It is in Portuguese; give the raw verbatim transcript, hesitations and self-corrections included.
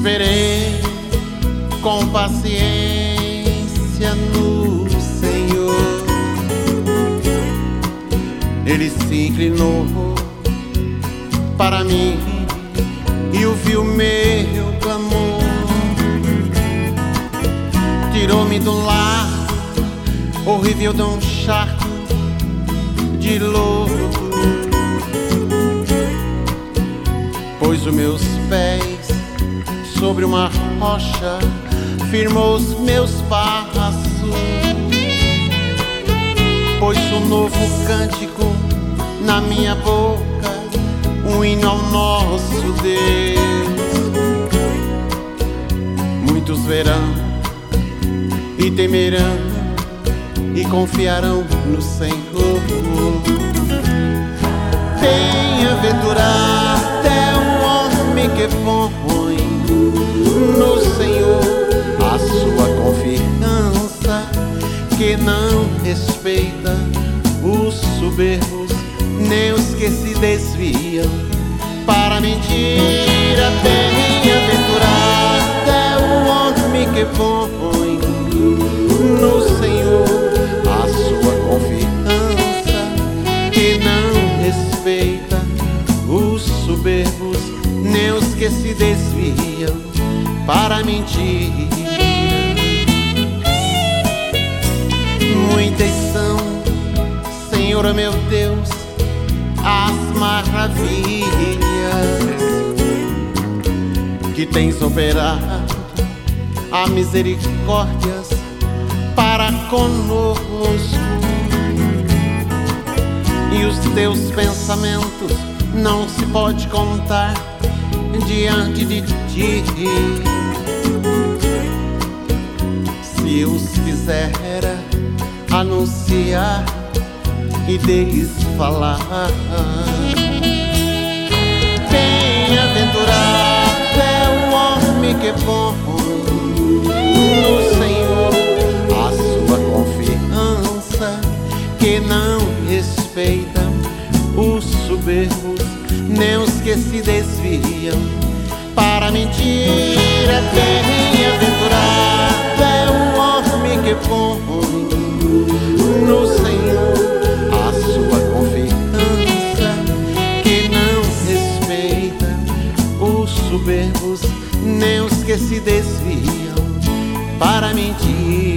Esperei com paciência no Senhor. Ele se inclinou para mim e ouviu meu clamor. Tirou-me do lar horrível de um charco de lodo, pôs os meus pés sobre uma rocha, firmou os meus passos, pôs um novo cântico na minha boca, um hino ao nosso Deus. Muitos verão e temerão e confiarão no Senhor. Bem-aventurado é o homem que põe no Senhor a sua confiança, que não respeita os soberbos, nem os que se desviam para a mentira. Bem-aventurado é o homem que põe no Senhor a sua confiança, que não respeita os soberbos, nem os que se desviam para mentir. Muitas são, Senhor meu Deus, as maravilhas que tens operado, a misericórdias para conosco, e os teus pensamentos não se pode contar diante de ti. Se os fizera anunciar e deles falar, bem-aventurado é o homem que põe no Senhor a sua confiança, que não respeita os soberbos, nem os que se desviam para a mentira. Bem-aventurado é o homem que põe no Senhor a sua confiança, que não respeita os soberbos, nem os que se desviam para a mentira.